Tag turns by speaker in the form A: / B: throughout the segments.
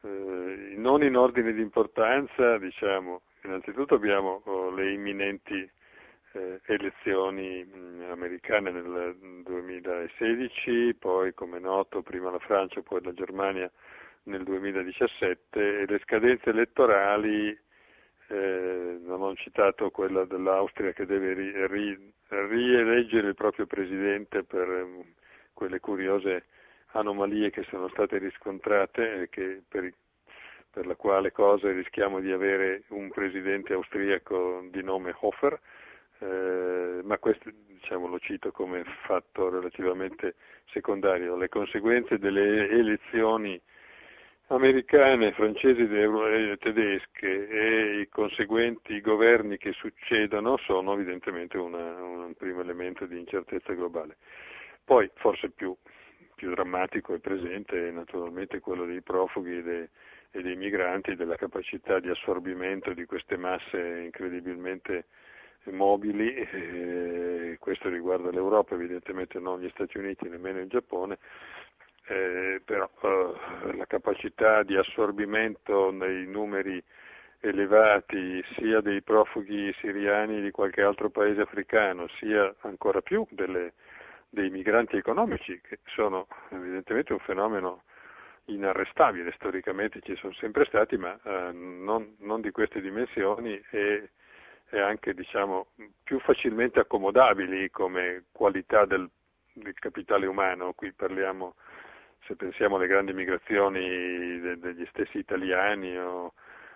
A: non in ordine di importanza, diciamo, innanzitutto abbiamo le imminenti elezioni americane nel 2016, poi come noto prima la Francia, poi la Germania nel 2017 e le scadenze elettorali, non ho citato quella dell'Austria che deve rieleggere il proprio presidente per quelle curiose anomalie che sono state riscontrate e che per la quale cosa rischiamo di avere un presidente austriaco di nome Hofer, ma questo diciamo, lo cito come fatto relativamente secondario. Le conseguenze delle elezioni americane, francesi e tedesche e i conseguenti governi che succedono sono evidentemente un primo elemento di incertezza globale. Poi forse più drammatico e presente è naturalmente quello dei profughi e dei migranti, della capacità di assorbimento di queste masse incredibilmente mobili, questo riguarda l'Europa, evidentemente non gli Stati Uniti, nemmeno il Giappone, però la capacità di assorbimento nei numeri elevati sia dei profughi siriani di qualche altro paese africano, sia ancora più dei migranti economici, che sono evidentemente un fenomeno inarrestabile, storicamente ci sono sempre stati, ma non di queste dimensioni e anche diciamo più facilmente accomodabili come qualità del capitale umano. Qui parliamo, se pensiamo alle grandi migrazioni degli stessi italiani o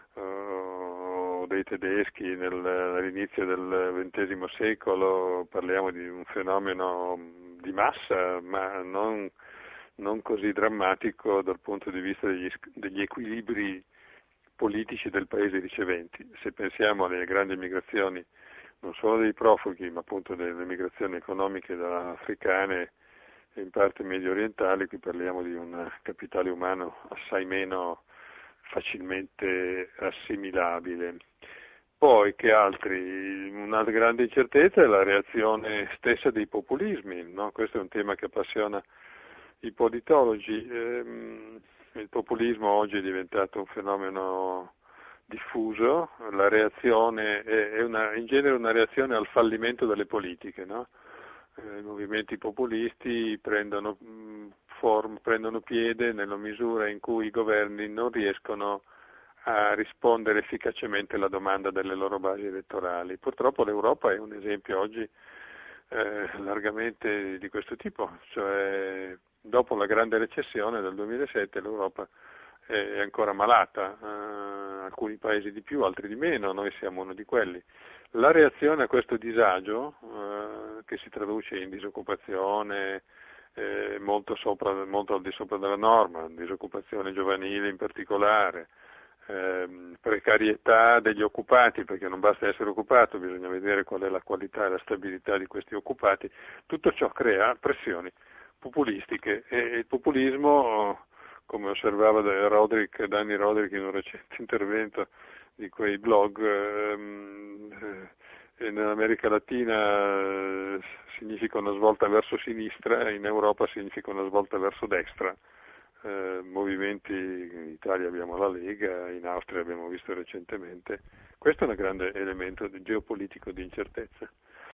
A: dei tedeschi all'inizio del XX secolo, parliamo di un fenomeno di massa, ma non così drammatico dal punto di vista degli equilibri politici del paese riceventi. Se pensiamo alle grandi migrazioni non solo dei profughi, ma appunto delle migrazioni economiche africane e in parte medio orientali, qui parliamo di un capitale umano assai meno facilmente assimilabile. Poi che altri? Una grande incertezza è la reazione stessa dei populismi, no? Questo è un tema che appassiona i politologi. Il populismo oggi è diventato un fenomeno diffuso, la reazione è in genere una reazione al fallimento delle politiche, no? I movimenti populisti prendono piede nella misura in cui i governi non riescono a rispondere efficacemente alla domanda delle loro basi elettorali. Purtroppo l'Europa è un esempio oggi largamente di questo tipo, cioè dopo la grande recessione del 2007 l'Europa è ancora malata, alcuni paesi di più, altri di meno, noi siamo uno di quelli. La reazione a questo disagio, che si traduce in disoccupazione molto al di sopra della norma, disoccupazione giovanile in particolare, precarietà degli occupati, perché non basta essere occupato, bisogna vedere qual è la qualità e la stabilità di questi occupati, tutto ciò crea pressioni populistiche e il populismo, come osservava Danny Roderick in un recente intervento di quei blog, nell'America Latina significa una svolta verso sinistra, in Europa significa una svolta verso destra. Movimenti, in Italia abbiamo la Lega, in Austria abbiamo visto recentemente. Questo è un grande elemento geopolitico di incertezza.